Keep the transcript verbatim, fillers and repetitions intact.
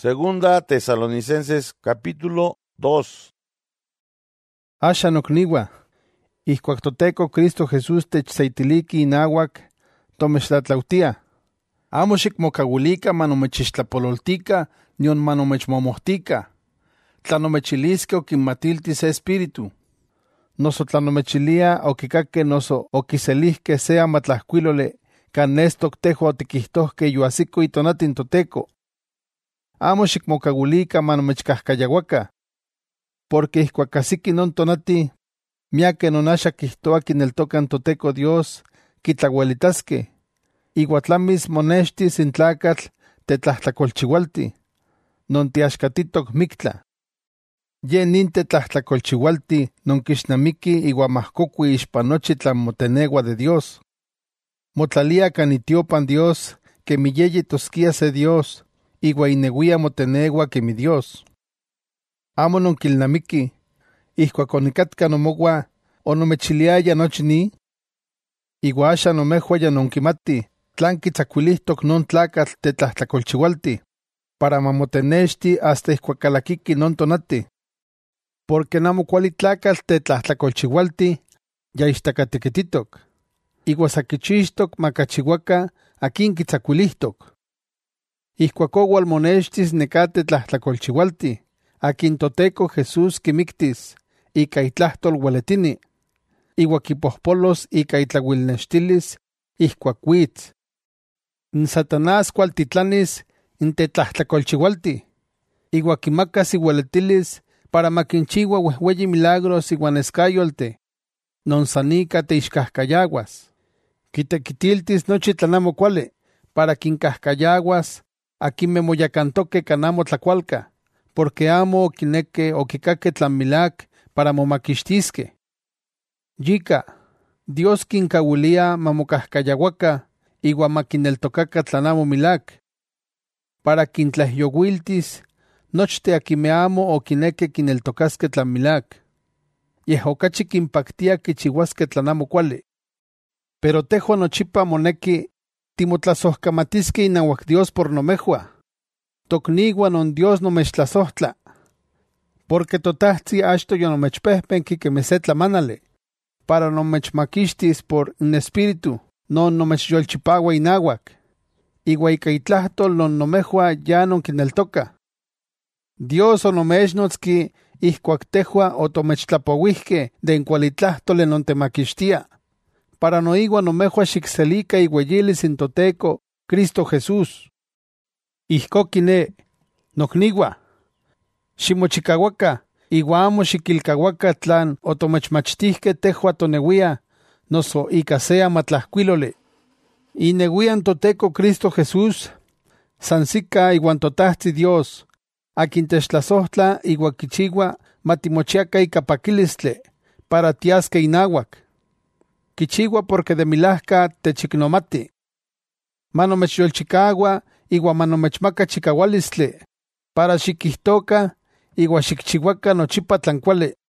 Segunda Tesalonicenses capítulo dos. Asha nokniwa, ihkuak toTeko Cristo Jesús techseitiliki inauak tomechtlautia. Amo xikmokauilika manomechixtlapololtika nion manomechmomohtika. Tlanomechiliske okinmatilti se espíritu. Noso tlanomechilia okikakke noso okiselihke se amatlajkuilole kan nestok tejo otikihtohke yuasiko itonatin toTeko. Amo xikmokauilika manomechkahkayawaka. Porque ihkuakasiki non tonati, miake nonaxa kihtoa kineltokan toTeko Dios kitlauelitaske. Iguatlamis monextis in tlacatl tetlahtlakolchiualti, non tiaxkatitok miktla. Ye nin tetlahtlakolchiualti non kixnamiki iguamahkokui ixpanochi tlamotenegua de Dios. Motlalia kan itiopan Dios que miyeyi toskia se Dios, igua ineuia motenegua que mi Dios. Amo non kilnamiki, ihkuak onikatka nomogua, onomechiliaya nochi ni, igua axa nomejua ya nonkimati, tlan kitzakuilihtok non tlacatl tetlahtlakolchiualti, para mamotenexti hasta ihkuakalakiki non tonati. Porque namo kuali tlacatl tetlahtlakolchiualti, ya ixtakateketitok, igua sakichixtok makachiuaka akin kitzakuilihtok. Ihkuak owal monextis nekate tlahtlakolchiualti, akin toTeko Jesús kimiktis, ika itlahtol ueletini, igua kipohpolos ika itlauilnextilis, ihkuak uitz. In Satanás kualtitlanis in tetlahtlakolchiualti, igua kimakas iueletilis para makinchiua uehueyi milagros iguan escayolte, non sanika teixkahkayaguas. Kitekitiltis nochi tlanamo kuali, para kinkahkayaguas, akin memoyakantoke kanamo tlakualka, porque amo okineke okikake tlan milak para momakixtiske. Yika, Dios kinkauilia mamokahkayawaka, igua makineltokaka tlan amo milak, para kintlehyowiltis, nochte akime amo okineke kineltokaske tlan milak. Yeh okachi kinpaktia kichiuaske tlan amo kuali. Pero tehuan nochipa moneki timotlasohkamatiske inauak Dios por nomejua. Toknigua non Dios nomechtlasohtla. Porque totahtzi achto yonomechpehpenki keme se tlamanale, para nomechmakixtis por un espíritu, non nomechyolchipaua inauak. Igua ika itlahtol non nomejua ya non kineltoka. Dios onomechnotski ihkuak tehua otomechtlapouihke de inkualitlahtole non temakixtia, para noigua nomejua xikselika iueyilis in toTeko Cristo Jesús. Ihko kine, noknigua, ximochikawaka, igua amo xikilkawaka tlan otomechmachtihke tehua toneuia, noso ika se amatlajkuilole. Ineuian toTeko Cristo Jesús, sansika iguan totahtzi Dios, akin techtlasohtla igua kichiua matimochiaka ika pakilistle, para tiaske inauak. Kichiua porque de milahka techiknomati. Manomechyolchikagua igua manomechmaka chikaualistle, para xikihtoka igua xikchiuaka nochipa tlan kuali.